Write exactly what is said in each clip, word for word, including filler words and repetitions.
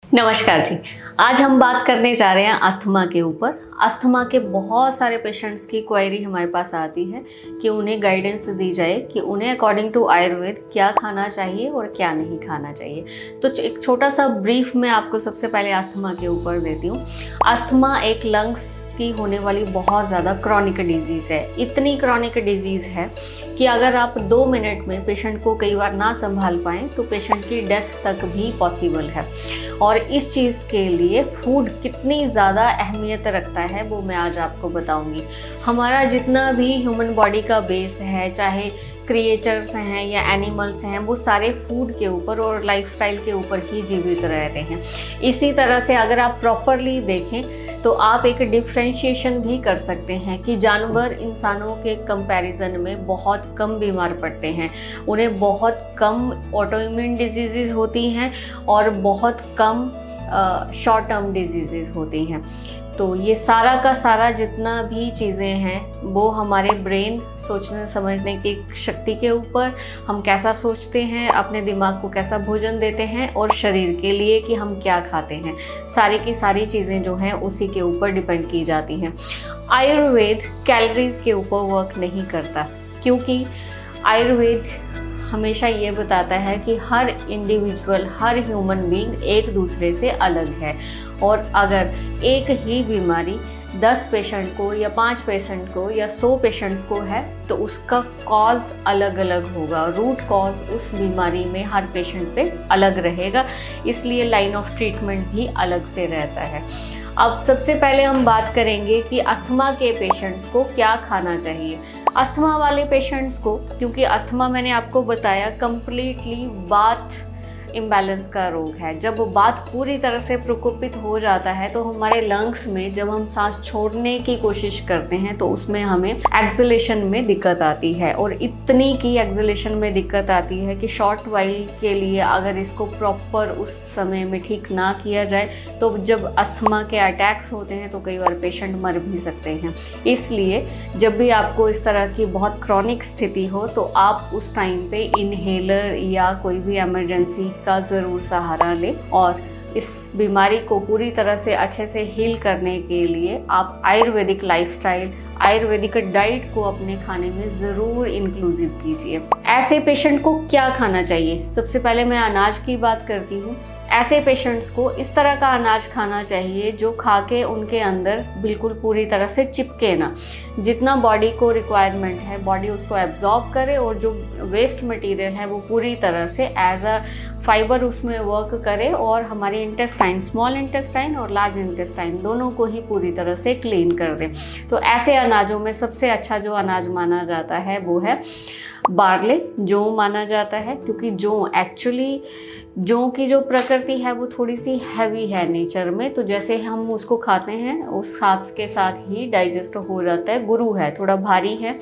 नमस्कार जी। आज हम बात करने जा रहे हैं अस्थमा के ऊपर। अस्थमा के बहुत सारे पेशेंट्स की क्वेरी हमारे पास आती है कि उन्हें गाइडेंस दी जाए कि उन्हें अकॉर्डिंग टू आयुर्वेद क्या खाना चाहिए और क्या नहीं खाना चाहिए। तो एक छोटा सा ब्रीफ मैं आपको सबसे पहले अस्थमा के ऊपर देती हूँ। अस्थमा एक लंग्स की होने वाली बहुत ज़्यादा क्रॉनिक डिजीज़ है। इतनी क्रॉनिक डिजीज़ है कि अगर आप दो मिनट में पेशेंट को कई बार ना संभाल पाएँ तो पेशेंट की डेथ तक भी पॉसिबल है। और इस चीज़ के लिए फूड कितनी ज़्यादा अहमियत रखता है वो मैं आज आपको बताऊंगी। हमारा जितना भी ह्यूमन बॉडी का बेस है, चाहे क्रिएचर्स हैं या एनिमल्स हैं, वो सारे फूड के ऊपर और लाइफस्टाइल के ऊपर ही जीवित रहते हैं। इसी तरह से अगर आप प्रॉपरली देखें तो आप एक डिफ्रेंशिएशन भी कर सकते हैं कि जानवर इंसानों के कंपैरिजन में बहुत कम बीमार पड़ते हैं, उन्हें बहुत कम ऑटोइम्यून डिजीज़ होती हैं और बहुत कम शॉर्ट टर्म डिजीज़ होती हैं। तो ये सारा का सारा जितना भी चीज़ें हैं वो हमारे ब्रेन सोचने समझने की शक्ति के ऊपर, हम कैसा सोचते हैं, अपने दिमाग को कैसा भोजन देते हैं और शरीर के लिए कि हम क्या खाते हैं, सारी की सारी चीज़ें जो हैं उसी के ऊपर डिपेंड की जाती हैं। आयुर्वेद कैलोरीज के ऊपर वर्क नहीं करता, क्योंकि आयुर्वेद हमेशा ये बताता है कि हर इंडिविजुअल, हर ह्यूमन बीइंग एक दूसरे से अलग है और अगर एक ही बीमारी दस पेशेंट को या पाँच पेशेंट को या सौ पेशेंट्स को है तो उसका कॉज अलग अलग होगा, रूट कॉज उस बीमारी में हर पेशेंट पे अलग रहेगा, इसलिए लाइन ऑफ ट्रीटमेंट भी अलग से रहता है। अब सबसे पहले हम बात करेंगे कि अस्थमा के पेशेंट्स को क्या खाना चाहिए। अस्थमा वाले पेशेंट्स को, क्योंकि अस्थमा मैंने आपको बताया कंप्लीटली बात इम्बैलेंस का रोग है। जब वो बात पूरी तरह से प्रकोपित हो जाता है तो हमारे लंग्स में जब हम सांस छोड़ने की कोशिश करते हैं तो उसमें हमें एक्सलेशन में दिक्कत आती है, और इतनी की एक्सलेशन में दिक्कत आती है कि शॉर्ट वाइल के लिए अगर इसको प्रॉपर उस समय में ठीक ना किया जाए तो जब अस्थमा के अटैक्स होते हैं तो कई बार पेशेंट मर भी सकते हैं। इसलिए जब भी आपको इस तरह की बहुत क्रॉनिक स्थिति हो तो आप उस टाइम पे इनहेलर या कोई भी इमरजेंसी का ज़रूर सहारा लें, और इस बीमारी को पूरी तरह से अच्छे से हील करने के लिए आप आयुर्वेदिक लाइफस्टाइल, आयुर्वेदिक डाइट को अपने खाने में ज़रूर इंक्लूसिव कीजिए। ऐसे पेशेंट को क्या खाना चाहिए? सबसे पहले मैं अनाज की बात करती हूँ। ऐसे पेशेंट्स को इस तरह का अनाज खाना चाहिए जो खा के उनके अंदर बिल्कुल पूरी तरह से चिपके ना, जितना बॉडी को रिक्वायरमेंट है बॉडी उसको एब्जॉर्ब करे और जो वेस्ट मटेरियल है वो पूरी तरह से एज अ फाइबर उसमें वर्क करे और हमारे इंटेस्टाइन, स्मॉल इंटेस्टाइन और लार्ज इंटेस्टाइन दोनों को ही पूरी तरह से क्लीन कर दे। तो ऐसे अनाजों में सबसे अच्छा जो अनाज माना जाता है वो है बार्ले, जौ माना जाता है, क्योंकि जौ एक्चुअली जौ की जो प्रकृति है वो थोड़ी सी हैवी है नेचर में, तो जैसे हम उसको खाते हैं उस साथ के साथ ही डाइजेस्ट हो जाता है। गुरु है, थोड़ा भारी है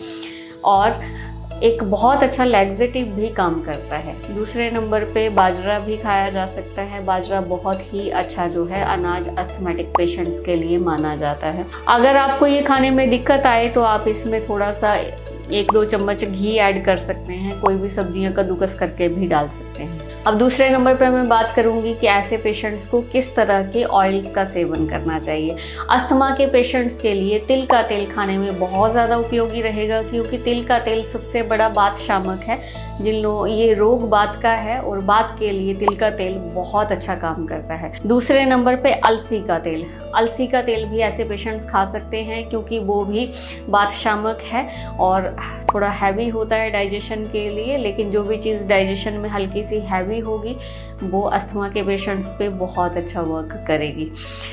और एक बहुत अच्छा लैक्सेटिव भी काम करता है। दूसरे नंबर पे बाजरा भी खाया जा सकता है। बाजरा बहुत ही अच्छा जो है अनाज अस्थमैटिक पेशेंट्स के लिए माना जाता है। अगर आपको ये खाने में दिक्कत आए तो आप इसमें थोड़ा सा एक दो चम्मच घी ऐड कर सकते हैं, कोई भी सब्जियां कद्दूकस करके भी डाल सकते हैं। अब दूसरे नंबर पर मैं बात करूंगी कि ऐसे पेशेंट्स को किस तरह के ऑयल्स का सेवन करना चाहिए। अस्थमा के पेशेंट्स के लिए तिल का तेल खाने में बहुत ज़्यादा उपयोगी रहेगा, क्योंकि तिल का तेल सबसे बड़ा बात शामक है। जिन लोग ये रोग बात का है और बात के लिए तिल का तेल बहुत अच्छा काम करता है। दूसरे नंबर पे अलसी का तेल, अलसी का तेल भी ऐसे पेशेंट्स खा सकते हैं क्योंकि वो भी बात शामक है और थोड़ा हैवी होता है डाइजेशन के लिए, लेकिन जो भी चीज़ डाइजेशन में हल्की सी हैवी होगी वो अस्थमा के पेशेंट्स पे बहुत अच्छा वर्क करेगी।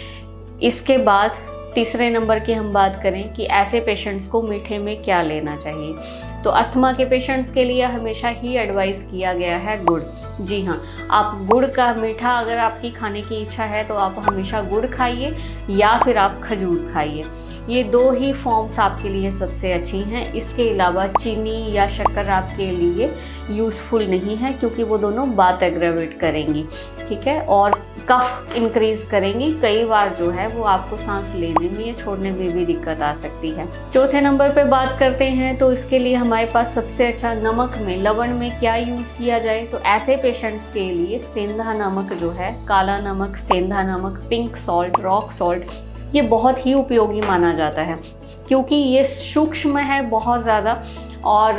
इसके बाद तीसरे नंबर की हम बात करें कि ऐसे पेशेंट्स को मीठे में क्या लेना चाहिए, तो अस्थमा के पेशेंट्स के लिए हमेशा ही एडवाइस किया गया है गुड़। जी हाँ, आप गुड़ का मीठा अगर आपकी खाने की इच्छा है तो आप हमेशा गुड़ खाइए या फिर आप खजूर खाइए। ये दो ही फॉर्म्स आपके लिए सबसे अच्छी हैं। इसके अलावा चीनी या शक्कर आपके लिए यूज़फुल नहीं है, क्योंकि वो दोनों बात एग्रेवेट करेंगी, ठीक है। और कफ इंक्रीज करेंगी, कई बार जो है वो आपको सांस लेने में या छोड़ने में भी दिक्कत आ सकती है। चौथे नंबर पे बात करते हैं तो इसके लिए हमारे पास सबसे अच्छा नमक में, लवण में क्या यूज किया जाए। तो ऐसे पेशेंट्स के लिए सेंधा नमक जो है, काला नमक, सेंधा नमक, पिंक सॉल्ट, रॉक सॉल्ट, ये बहुत ही उपयोगी माना जाता है क्योंकि ये सूक्ष्म है बहुत ज़्यादा, और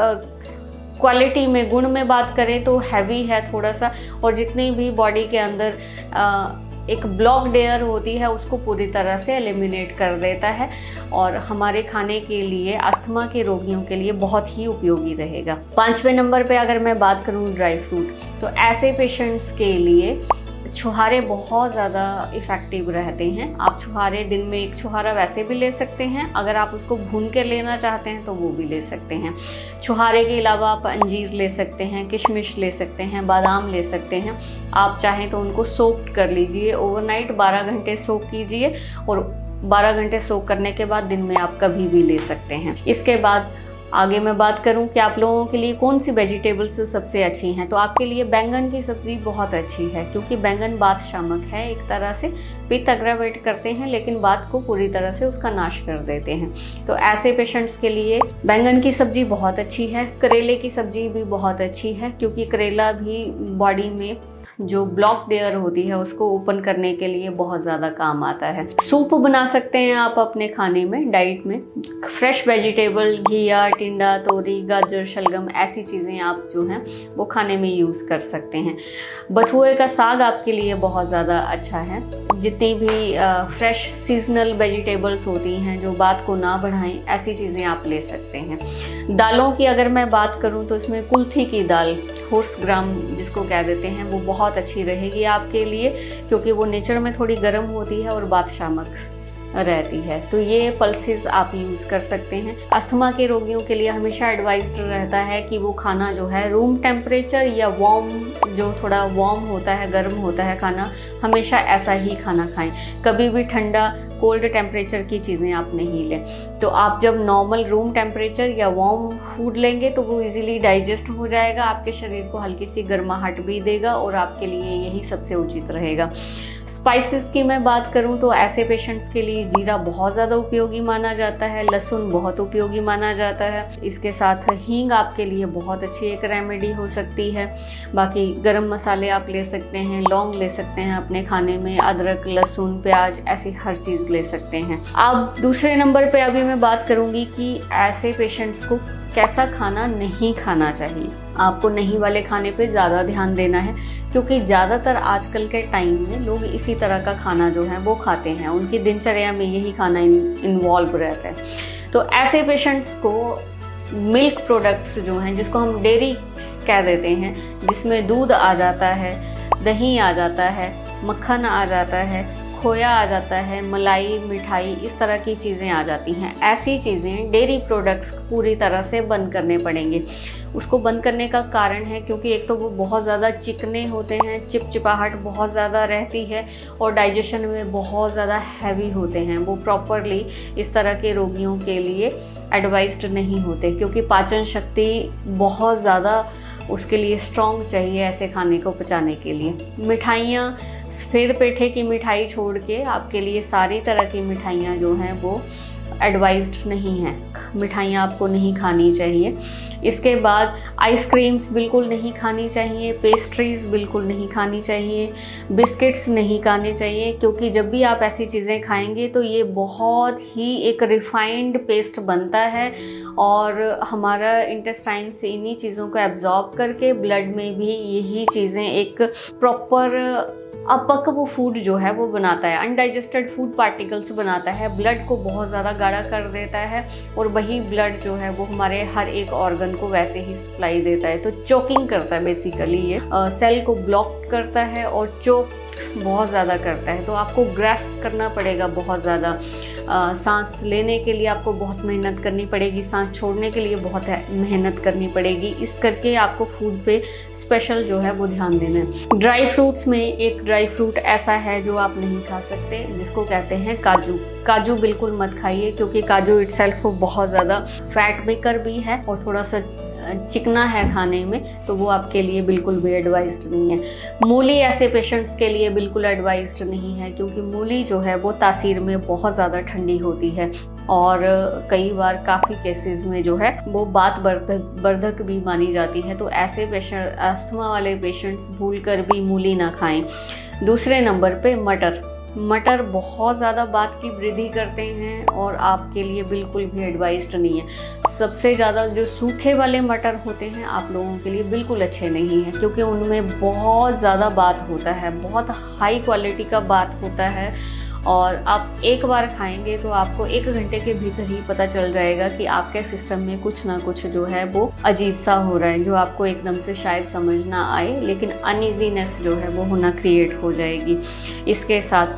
क्वालिटी में, गुण में बात करें तो हैवी है थोड़ा सा, और जितनी भी बॉडी के अंदर आ, एक ब्लॉक्ड एयर होती है उसको पूरी तरह से एलिमिनेट कर देता है और हमारे खाने के लिए, अस्थमा के रोगियों के लिए बहुत ही उपयोगी रहेगा। पांचवें नंबर पे अगर मैं बात करूँ ड्राई फ्रूट, तो ऐसे पेशेंट्स के लिए छुहारे बहुत ज़्यादा इफ़ेक्टिव रहते हैं। आप छुहारे दिन में एक छुहारा वैसे भी ले सकते हैं, अगर आप उसको भून के लेना चाहते हैं तो वो भी ले सकते हैं। छुहारे के अलावा आप अंजीर ले सकते हैं, किशमिश ले सकते हैं, बादाम ले सकते हैं। आप चाहें तो उनको सोक कर लीजिए ओवरनाइट, बारह घंटे सोक कीजिए और बारह घंटे सोक करने के बाद दिन में आप कभी भी ले सकते हैं। इसके बाद आगे मैं बात करूं कि आप लोगों के लिए कौन सी वेजिटेबल्स सबसे अच्छी हैं, तो आपके लिए बैंगन की सब्ज़ी बहुत अच्छी है क्योंकि बैंगन बात शामक है, एक तरह से पित्त एग्रावेट करते हैं लेकिन बात को पूरी तरह से उसका नाश कर देते हैं। तो ऐसे पेशेंट्स के लिए बैंगन की सब्ज़ी बहुत अच्छी है। करेले की सब्ज़ी भी बहुत अच्छी है क्योंकि करेला भी बॉडी में जो ब्लॉक एयर होती है उसको ओपन करने के लिए बहुत ज़्यादा काम आता है। सूप बना सकते हैं आप अपने खाने में, डाइट में। फ्रेश वेजिटेबल, घिया, टिंडा, तोरी, गाजर, शलगम, ऐसी चीज़ें आप जो हैं वो खाने में यूज़ कर सकते हैं। बथुए का साग आपके लिए बहुत ज़्यादा अच्छा है। जितनी भी फ्रेश सीजनल वेजिटेबल्स होती हैं जो बात को ना बढ़ाएं, ऐसी चीज़ें आप ले सकते हैं। दालों की अगर मैं बात करूं तो इसमें कुल्थी की दाल, होर्स ग्राम जिसको कह देते हैं, वो बहुत अच्छी रहेगी आपके लिए क्योंकि वो नेचर में थोड़ी गर्म होती है और बात शामक रहती है। तो ये पल्सेस आप यूज़ कर सकते हैं। अस्थमा के रोगियों के लिए हमेशा एडवाइज्ड रहता है कि वो खाना जो है रूम टेम्परेचर या वार्म, जो थोड़ा वार्म होता है, गर्म होता है खाना, हमेशा ऐसा ही खाना खाएं। कभी भी ठंडा कोल्ड टेम्परेचर की चीज़ें आप नहीं लें। तो आप जब नॉर्मल रूम टेम्परेचर या वार्म फूड लेंगे तो वो इजीली डाइजेस्ट हो जाएगा, आपके शरीर को हल्की सी गर्माहट भी देगा और आपके लिए यही सबसे उचित रहेगा। स्पाइसेस की मैं बात करूं तो ऐसे पेशेंट्स के लिए जीरा बहुत ज़्यादा उपयोगी माना जाता है, लहसुन बहुत उपयोगी माना जाता है। इसके साथ हींग आपके लिए बहुत अच्छी एक रेमेडी हो सकती है। बाकी गरम मसाले आप ले सकते हैं, लौंग ले सकते हैं अपने खाने में, अदरक, लहसुन, प्याज, ऐसी हर चीज़ ले सकते हैं। अब दूसरे नंबर पे अभी मैं बात करूंगी कि ऐसे पेशेंट्स को कैसा खाना नहीं खाना चाहिए। आपको नहीं वाले खाने पे ज़्यादा ध्यान देना है क्योंकि ज़्यादातर आजकल के टाइम में लोग इसी तरह का खाना जो है वो खाते हैं, उनकी दिनचर्या में यही खाना इन्वॉल्व रहता है। तो ऐसे पेशेंट्स को मिल्क प्रोडक्ट्स जो हैं, जिसको हम डेयरी कह देते हैं, जिसमें दूध आ जाता है, दही आ जाता है, मक्खन आ जाता है, खोया आ जाता है, मलाई, मिठाई, इस तरह की चीज़ें आ जाती हैं। ऐसी चीज़ें, डेयरी प्रोडक्ट्स पूरी तरह से बंद करने पड़ेंगे। उसको बंद करने का कारण है क्योंकि एक तो वो बहुत ज़्यादा चिकने होते हैं, चिपचिपाहट बहुत ज़्यादा रहती है और डाइजेशन में बहुत ज़्यादा हैवी होते हैं। वो प्रॉपरली इस तरह के रोगियों के लिए एडवाइज्ड नहीं होते क्योंकि पाचन शक्ति बहुत ज़्यादा उसके लिए स्ट्रॉन्ग चाहिए ऐसे खाने को पचाने के लिए। मिठाइयाँ, सफ़ेद पेठे की मिठाई छोड़ के आपके लिए सारी तरह की मिठाइयाँ जो हैं वो एडवाइज्ड नहीं हैं। मिठाइयाँ आपको नहीं खानी चाहिए। इसके बाद आइसक्रीम्स बिल्कुल नहीं खानी चाहिए, पेस्ट्रीज़ बिल्कुल नहीं खानी चाहिए, बिस्किट्स नहीं खाने चाहिए क्योंकि जब भी आप ऐसी चीज़ें खाएंगे तो ये बहुत ही एक रिफाइंड पेस्ट बनता है और हमारा इंटेस्टाइन से इन्हीं चीज़ों को एब्जॉर्ब करके ब्लड में भी यही चीज़ें एक प्रॉपर अपक्व फूड जो है वो बनाता है, अनडाइजेस्टेड फूड पार्टिकल्स बनाता है, ब्लड को बहुत ज़्यादा गाढ़ा कर देता है और वही ब्लड जो है वो हमारे हर एक ऑर्गन को वैसे ही सप्लाई देता है। तो चोकिंग करता है बेसिकली, ये सेल को ब्लॉक करता है और चोक बहुत ज़्यादा करता है। तो आपको ग्रैस्प करना पड़ेगा बहुत ज़्यादा। सांस लेने के लिए आपको बहुत मेहनत करनी पड़ेगी, सांस छोड़ने के लिए बहुत मेहनत करनी पड़ेगी। इस करके आपको फूड पे स्पेशल जो है वो ध्यान देना है। ड्राई फ्रूट्स में एक ड्राई फ्रूट ऐसा है जो आप नहीं खा सकते, जिसको कहते हैं काजू। काजू बिल्कुल मत खाइए क्योंकि काजू इटसेल्फ बहुत ज़्यादा फैट मेकर भी है और थोड़ा सा चिकना है खाने में तो वो आपके लिए बिल्कुल भी एडवाइज्ड नहीं है। मूली ऐसे पेशेंट्स के लिए बिल्कुल एडवाइज्ड नहीं है, क्योंकि मूली जो है वो तासीर में बहुत ज़्यादा ठंडी होती है और कई बार काफ़ी केसेस में जो है वो बात वर्धक वर्धक भी मानी जाती है। तो ऐसे पेशेंट, अस्थमा वाले पेशेंट्स भूल कर भी मूली ना खाएं। दूसरे नंबर पे मटर। मटर बहुत ज़्यादा बात की वृद्धि करते हैं और आपके लिए बिल्कुल भी एडवाइज्ड नहीं है। सबसे ज़्यादा जो सूखे वाले मटर होते हैं आप लोगों के लिए बिल्कुल अच्छे नहीं हैं, क्योंकि उनमें बहुत ज़्यादा बात होता है, बहुत हाई क्वालिटी का बात होता है और आप एक बार खाएंगे तो आपको एक घंटे के भीतर ही पता चल जाएगा कि आपके सिस्टम में कुछ ना कुछ जो है वो अजीब सा हो रहा है, जो आपको एकदम से शायद समझ ना आए, लेकिन अनइजीनेस जो है वो होना क्रिएट हो जाएगी। इसके साथ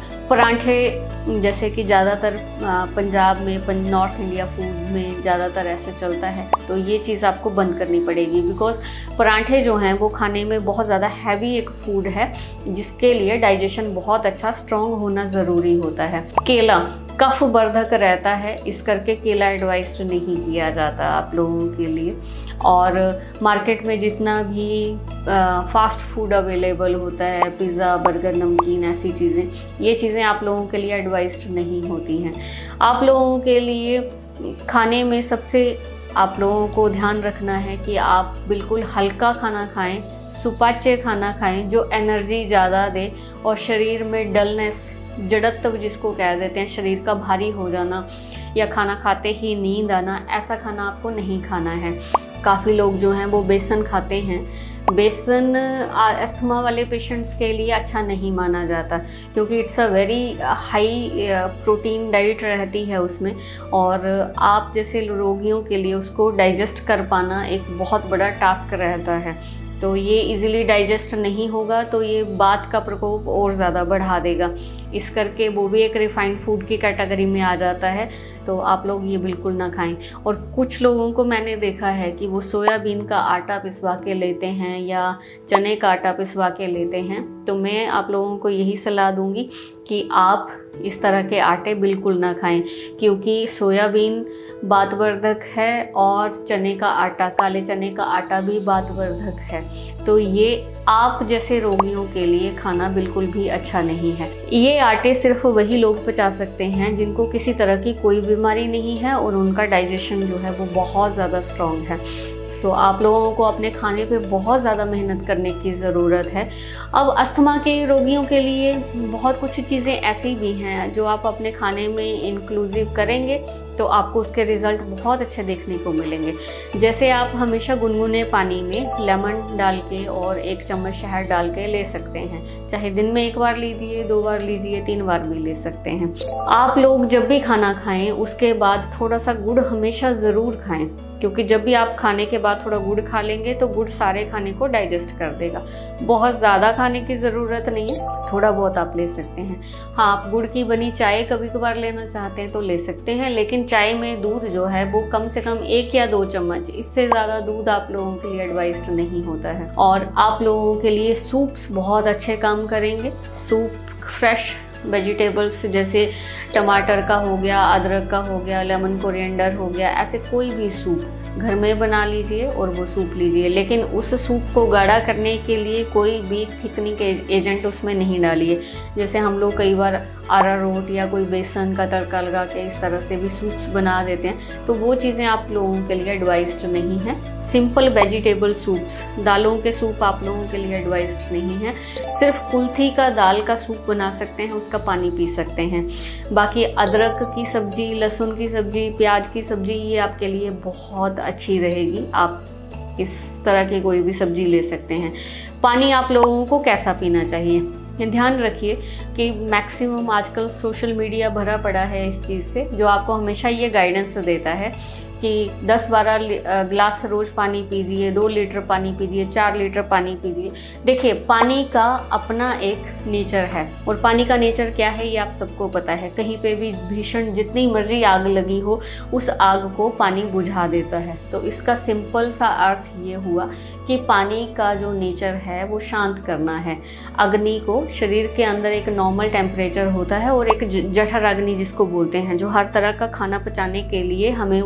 परांठे, जैसे कि ज़्यादातर पंजाब में, नॉर्थ इंडिया फूड में ज़्यादातर ऐसे चलता है, तो ये चीज़ आपको बंद करनी पड़ेगी। बिकॉज परांठे जो हैं वो खाने में बहुत ज़्यादा हैवी एक फूड है, जिसके लिए डाइजेशन बहुत अच्छा स्ट्रॉन्ग होना ज़रूरी होता है। केला कफ वर्धक रहता है, इस करके केला एडवाइज्ड नहीं किया जाता आप लोगों के लिए। और मार्केट में जितना भी आ, फास्ट फूड अवेलेबल होता है, पिज़्ज़ा, बर्गर, नमकीन, ऐसी चीज़ें, ये चीज़ें आप लोगों के लिए एडवाइज्ड नहीं होती हैं। आप लोगों के लिए खाने में सबसे आप लोगों को ध्यान रखना है कि आप बिल्कुल हल्का खाना खाएं, सुपाच्य खाना खाएं जो एनर्जी ज़्यादा दे और शरीर में डलनेस, जड़त्व जिसको कह देते हैं, शरीर का भारी हो जाना या खाना खाते ही नींद आना, ऐसा खाना आपको नहीं खाना है। काफ़ी लोग जो हैं वो बेसन खाते हैं। बेसन अस्थमा वाले पेशेंट्स के लिए अच्छा नहीं माना जाता, क्योंकि it's a very high protein diet रहती है उसमें, और आप जैसे रोगियों के लिए उसको डाइजेस्ट कर पाना एक बहुत बड़ा टास्क रहता है। तो ये इजीली डाइजेस्ट नहीं होगा तो ये बात का प्रकोप और ज़्यादा बढ़ा देगा, इस करके वो भी एक रिफाइंड फूड की कैटेगरी में आ जाता है। तो आप लोग ये बिल्कुल ना खाएं। और कुछ लोगों को मैंने देखा है कि वो सोयाबीन का आटा पिसवा के लेते हैं या चने का आटा पिसवा के लेते हैं, तो मैं आप लोगों को यही सलाह दूंगी कि आप इस तरह के आटे बिल्कुल ना खाएं, क्योंकि सोयाबीन बातवर्धक है और चने का आटा, काले चने का आटा भी बातवर्धक है। तो ये आप जैसे रोगियों के लिए खाना बिल्कुल भी अच्छा नहीं है। ये आटे सिर्फ वही लोग पचा सकते हैं जिनको किसी तरह की कोई बीमारी नहीं है और उनका डाइजेशन जो है वो बहुत ज़्यादा स्ट्रॉन्ग है। तो आप लोगों को अपने खाने पे बहुत ज़्यादा मेहनत करने की ज़रूरत है। अब अस्थमा के रोगियों के लिए बहुत कुछ चीज़ें ऐसी भी हैं जो आप अपने खाने में इंक्लूसिव करेंगे तो आपको उसके रिज़ल्ट बहुत अच्छे देखने को मिलेंगे। जैसे आप हमेशा गुनगुने पानी में लेमन डाल के और एक चम्मच शहद डाल के ले सकते हैं, चाहे दिन में एक बार लीजिए, दो बार लीजिए, तीन बार भी ले सकते हैं। आप लोग जब भी खाना खाएं उसके बाद थोड़ा सा गुड़ हमेशा ज़रूर खाएं, क्योंकि जब भी आप खाने के बाद थोड़ा गुड़ खा लेंगे तो गुड़ सारे खाने को डाइजेस्ट कर देगा। बहुत ज़्यादा खाने की ज़रूरत नहीं है, थोड़ा बहुत आप ले सकते हैं। हाँ, आप गुड़ की बनी चाय कभी कभार लेना चाहते हैं तो ले सकते हैं, लेकिन चाय में दूध जो है वो कम से कम एक या दो चम्मच, इससे ज़्यादा दूध आप लोगों के लिए एडवाइज्ड नहीं होता है। और आप लोगों के लिए सूप्स बहुत अच्छे काम करेंगे। सूप फ्रेश वेजिटेबल्स जैसे टमाटर का हो गया, अदरक का हो गया, लेमन कोरिएंडर हो गया, ऐसे कोई भी सूप घर में बना लीजिए और वो सूप लीजिए, लेकिन उस सूप को गाढ़ा करने के लिए कोई भी थिकनिंग एजेंट उसमें नहीं डालिए। जैसे हम लोग कई बार अरारोट या कोई बेसन का तड़का लगा के इस तरह से भी सूप्स बना देते हैं, तो वो चीज़ें आप लोगों के लिए एडवाइज्ड नहीं है। सिंपल वेजिटेबल सूप्स, दालों के सूप आप लोगों के लिए एडवाइज्ड नहीं है। सिर्फ कुल्थी का दाल का सूप बना सकते हैं, उसका पानी पी सकते हैं। बाकी अदरक की सब्जी, लहसुन की सब्जी, प्याज की सब्जी, ये आपके लिए बहुत अच्छी रहेगी। आप इस तरह की कोई भी सब्जी ले सकते हैं। पानी आप लोगों को कैसा पीना चाहिए, ध्यान रखिए कि मैक्सिमम आजकल सोशल मीडिया भरा पड़ा है इस चीज़ से, जो आपको हमेशा ये गाइडेंस देता है कि दस बारह ग्लास रोज़ पानी पीजिए, दो लीटर पानी पीजिए, चार लीटर पानी पीजिए। देखिए, पानी का अपना एक नेचर है, और पानी का नेचर क्या है ये आप सबको पता है। कहीं पे भी भीषण जितनी मर्जी आग लगी हो, उस आग को पानी बुझा देता है। तो इसका सिंपल सा अर्थ ये हुआ कि पानी का जो नेचर है वो शांत करना है। अग्नि को, शरीर के अंदर एक नॉर्मल टेम्परेचर होता है और एक जठर अग्नि जिसको बोलते हैं, जो हर तरह का खाना पचाने के लिए हमें उस अग्नि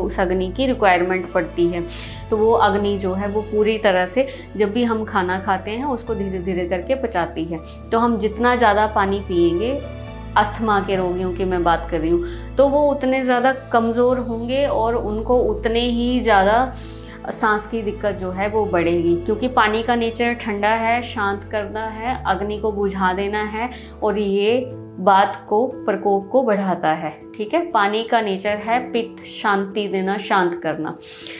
पानी की रिक्वायरमेंट पड़ती है। तो वो अग्नि जो है वो पूरी तरह से जब भी हम खाना खाते हैं उसको धीरे धीरे करके पचाती है। तो हम जितना ज़्यादा पानी पिएंगे, अस्थमा के रोगियों की मैं बात कर रही हूँ, तो वो उतने ज़्यादा कमज़ोर होंगे और उनको उतने ही ज़्यादा सांस की दिक्कत जो है वो बढ़ेगी, क्योंकि पानी का नेचर ठंडा है, शांत करना है, अग्नि को बुझा देना है और ये बात को प्रकोप को बढ़ाता है। ठीक है, पानी का नेचर है पित्त, शांति देना, शांत करना।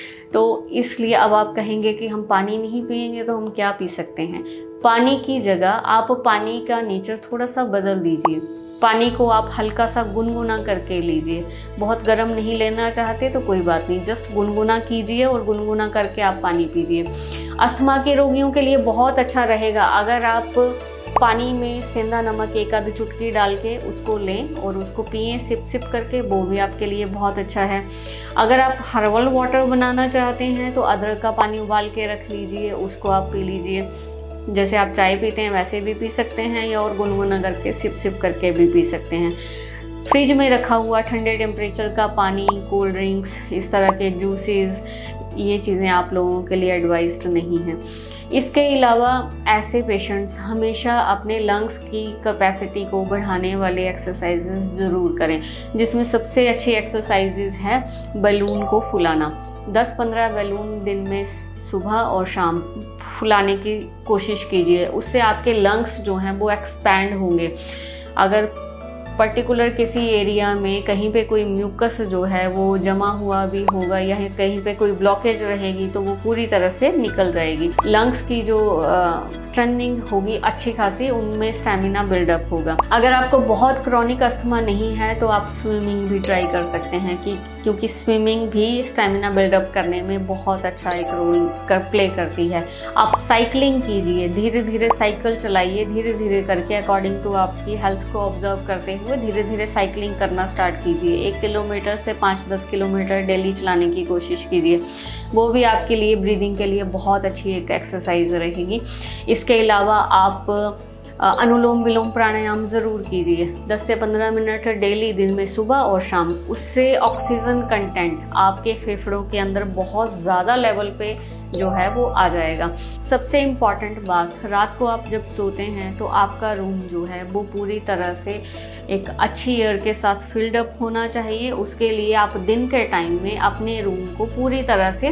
तो इसलिए अब आप कहेंगे कि हम पानी नहीं पिएंगे तो हम क्या पी सकते हैं। पानी की जगह आप पानी का नेचर थोड़ा सा बदल दीजिए। पानी को आप हल्का सा गुनगुना करके लीजिए। बहुत गर्म नहीं लेना चाहते तो कोई बात नहीं, जस्ट गुनगुना कीजिए और गुनगुना करके आप पानी पीजिए। अस्थमा के रोगियों के लिए बहुत अच्छा रहेगा अगर आप पानी में सेंधा नमक एक आध चुटकी डाल के उसको लें और उसको पिएं सिप सिप करके, वो भी आपके लिए बहुत अच्छा है। अगर आप हर्बल वाटर बनाना चाहते हैं तो अदरक का पानी उबाल के रख लीजिए, उसको आप पी लीजिए। जैसे आप चाय पीते हैं वैसे भी पी सकते हैं, या और गुनगुना करके सिप सिप करके भी पी सकते हैं। फ्रिज में रखा हुआ ठंडे टेम्परेचर का पानी, कोल्ड ड्रिंक्स, इस तरह के जूसेस, ये चीज़ें आप लोगों के लिए एडवाइज्ड नहीं हैं। इसके अलावा ऐसे पेशेंट्स हमेशा अपने लंग्स की कैपेसिटी को बढ़ाने वाले एक्सरसाइजेस ज़रूर करें, जिसमें सबसे अच्छी एक्सरसाइजेस है बैलून को फुलाना। दस पंद्रह बैलून दिन में सुबह और शाम फुलाने की कोशिश कीजिए, उससे आपके लंग्स जो हैं वो एक्सपैंड होंगे। अगर पर्टिकुलर किसी एरिया में कहीं पे कोई म्यूकस जो है वो जमा हुआ भी होगा या कहीं पे कोई ब्लॉकेज रहेगी तो वो पूरी तरह से निकल जाएगी। लंग्स की जो स्ट्रेंथनिंग होगी अच्छी खासी, उनमें स्टैमिना बिल्डअप होगा। अगर आपको बहुत क्रॉनिक अस्थमा नहीं है तो आप स्विमिंग भी ट्राई कर सकते हैं, कि क्योंकि स्विमिंग भी स्टैमिना बिल्डअप करने में बहुत अच्छा एक रोल कर प्ले करती है। आप साइकिलिंग कीजिए, धीरे धीरे साइकिल चलाइए, धीरे धीरे करके अकॉर्डिंग टू आपकी हेल्थ को ऑब्जर्व करते हुए धीरे धीरे साइकिलिंग करना स्टार्ट कीजिए। एक किलोमीटर से पाँच दस किलोमीटर डेली चलाने की कोशिश कीजिए, वो भी आपके लिए ब्रीदिंग के लिए बहुत अच्छी एक एक्सरसाइज रहेगी। इसके अलावा आप अनुलोम विलोम प्राणायाम ज़रूर कीजिए, दस से पंद्रह मिनट डेली दिन में सुबह और शाम। उससे ऑक्सीजन कंटेंट आपके फेफड़ों के अंदर बहुत ज़्यादा लेवल पे जो है वो आ जाएगा। सबसे इम्पॉर्टेंट बात, रात को आप जब सोते हैं तो आपका रूम जो है वो पूरी तरह से एक अच्छी एयर के साथ फिल्ड अप होना चाहिए। उसके लिए आप दिन के टाइम में अपने रूम को पूरी तरह से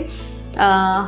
आ,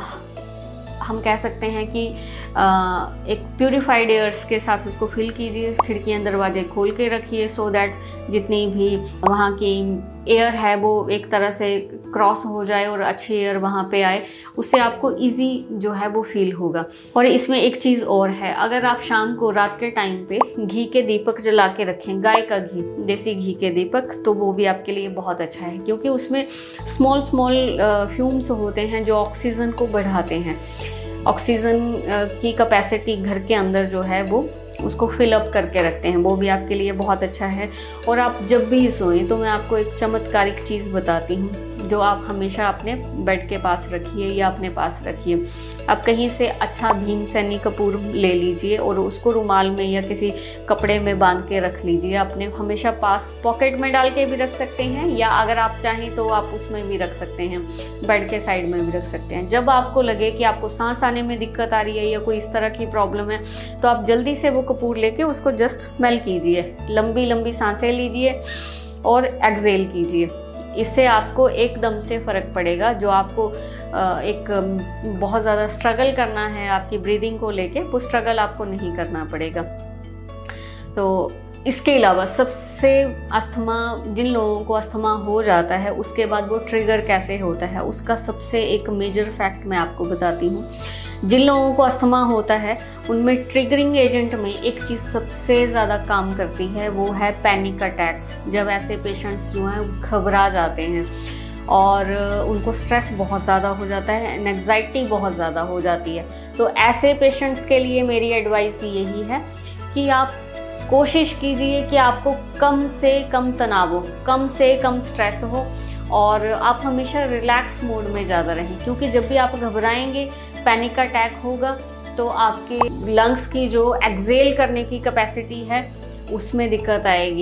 हम कह सकते हैं कि आ, एक प्यूरिफाइड एयर्स के साथ उसको फिल कीजिए। खिड़कियाँ दरवाजे खोल के रखिए, सो दैट जितनी भी वहाँ की एयर है वो एक तरह से क्रॉस हो जाए और अच्छी एयर वहाँ पे आए, उससे आपको इजी जो है वो फील होगा। और इसमें एक चीज़ और है, अगर आप शाम को रात के टाइम पे घी के दीपक जला के रखें, गाय का घी, देसी घी के दीपक, तो वो भी आपके लिए बहुत अच्छा है, क्योंकि उसमें स्मॉल स्मॉल फ्यूम्स होते हैं जो ऑक्सीजन को बढ़ाते हैं। ऑक्सीजन की कैपेसिटी घर के अंदर जो है वो उसको फिल अप करके रखते हैं, वो भी आपके लिए बहुत अच्छा है। और आप जब भी सोएं तो मैं आपको एक चमत्कारिक चीज़ बताती हूँ जो आप हमेशा अपने बेड के पास रखिए या अपने पास रखिए। आप कहीं से अच्छा भीमसेनी कपूर ले लीजिए और उसको रुमाल में या किसी कपड़े में बांध के रख लीजिए अपने हमेशा पास। पॉकेट में डाल के भी रख सकते हैं, या अगर आप चाहें तो आप उसमें भी रख सकते हैं, बेड के साइड में भी रख सकते हैं। जब आपको लगे कि आपको सांस आने में दिक्कत आ रही है या कोई इस तरह की प्रॉब्लम है तो आप जल्दी से वो कपूर लेके उसको जस्ट स्मेल कीजिए, लंबी लंबी सांसें लीजिए और एक्सहेल कीजिए। इससे आपको एकदम से फ़र्क पड़ेगा। जो आपको एक बहुत ज़्यादा स्ट्रगल करना है आपकी ब्रीदिंग को लेके, वो स्ट्रगल आपको नहीं करना पड़ेगा। तो इसके अलावा सबसे अस्थमा, जिन लोगों को अस्थमा हो जाता है उसके बाद वो ट्रिगर कैसे होता है, उसका सबसे एक मेजर फैक्ट मैं आपको बताती हूँ। जिन लोगों को अस्थमा होता है उनमें ट्रिगरिंग एजेंट में एक चीज़ सबसे ज़्यादा काम करती है, वो है पैनिक अटैक्स। जब ऐसे पेशेंट्स जो हैं घबरा जाते हैं और उनको स्ट्रेस बहुत ज़्यादा हो जाता है, एंग्जाइटी बहुत ज़्यादा हो जाती है, तो ऐसे पेशेंट्स के लिए मेरी एडवाइस यही है कि आप कोशिश कीजिए कि आपको कम से कम तनाव हो, कम से कम स्ट्रेस हो और आप हमेशा रिलैक्स मोड में ज़्यादा रहें। क्योंकि जब भी आप घबराएंगे, पैनिक अटैक होगा, तो आपके लंग्स की जो एक्सहेल करने की कैपेसिटी है उसमें दिक्कत आएगी।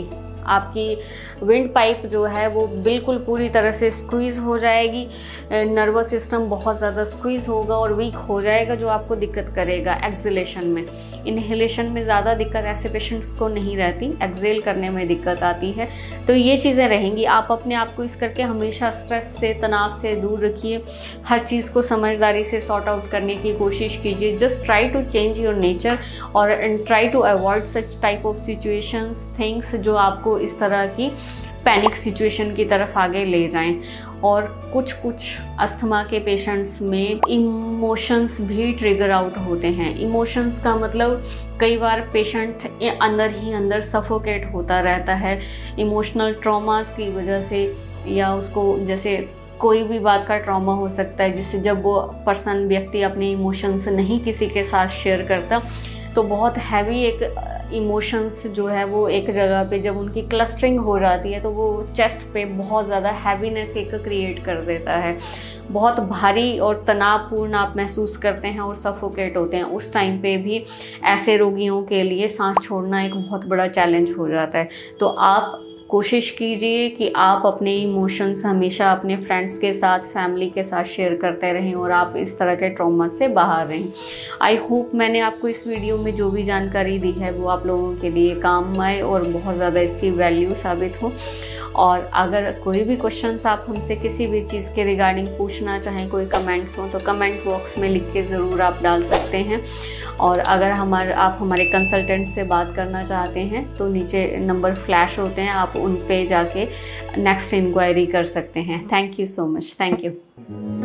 आपकी विंड पाइप जो है वो बिल्कुल पूरी तरह से स्क्वीज़ हो जाएगी, नर्वस सिस्टम बहुत ज़्यादा स्क्वीज़ होगा और वीक हो जाएगा, जो आपको दिक्कत करेगा एक्सलेशन में। इनहेलेशन में ज़्यादा दिक्कत ऐसे पेशेंट्स को नहीं रहती, एक्सेल करने में दिक्कत आती है। तो ये चीज़ें रहेंगी। आप अपने आप को इस करके हमेशा स्ट्रेस से, तनाव से दूर रखिए। हर चीज़ को समझदारी से सॉर्ट आउट करने की कोशिश कीजिए। Just try to change your nature और try to avoid such type of situations, things जो आपको इस तरह की पैनिक सिचुएशन की तरफ आगे ले जाएं। और कुछ कुछ अस्थमा के पेशेंट्स में इमोशंस भी ट्रिगर आउट होते हैं। इमोशंस का मतलब कई बार पेशेंट अंदर ही अंदर सफोकेट होता रहता है इमोशनल ट्रॉमास की वजह से, या उसको जैसे कोई भी बात का ट्रॉमा हो सकता है जिससे जब वो पर्सन व्यक्ति अपने इमोशंस नहीं किसी के साथ शेयर करता तो बहुत हैवी एक इमोशंस जो है वो एक जगह पे जब उनकी क्लस्टरिंग हो जाती है तो वो चेस्ट पे बहुत ज़्यादा हैवीनेस एक क्रिएट कर देता है। बहुत भारी और तनावपूर्ण आप महसूस करते हैं और सफोकेट होते हैं। उस टाइम पे भी ऐसे रोगियों के लिए सांस छोड़ना एक बहुत बड़ा चैलेंज हो जाता है। तो आप कोशिश कीजिए कि आप अपने इमोशंस हमेशा अपने फ्रेंड्स के साथ, फैमिली के साथ शेयर करते रहें और आप इस तरह के ट्रॉमा से बाहर रहें। आई होप मैंने आपको इस वीडियो में जो भी जानकारी दी है वो आप लोगों के लिए काम आए और बहुत ज़्यादा इसकी वैल्यू साबित हो। और अगर कोई भी क्वेश्चंस आप हमसे किसी भी चीज़ के रिगार्डिंग पूछना चाहें, कोई कमेंट्स हों तो कमेंट बॉक्स में लिख के ज़रूर आप डाल सकते हैं। और अगर हमारे आप हमारे कंसल्टेंट से बात करना चाहते हैं तो नीचे नंबर फ्लैश होते हैं, आप उन पे जाके नेक्स्ट इंक्वायरी कर सकते हैं। Thank you so much. Thank you.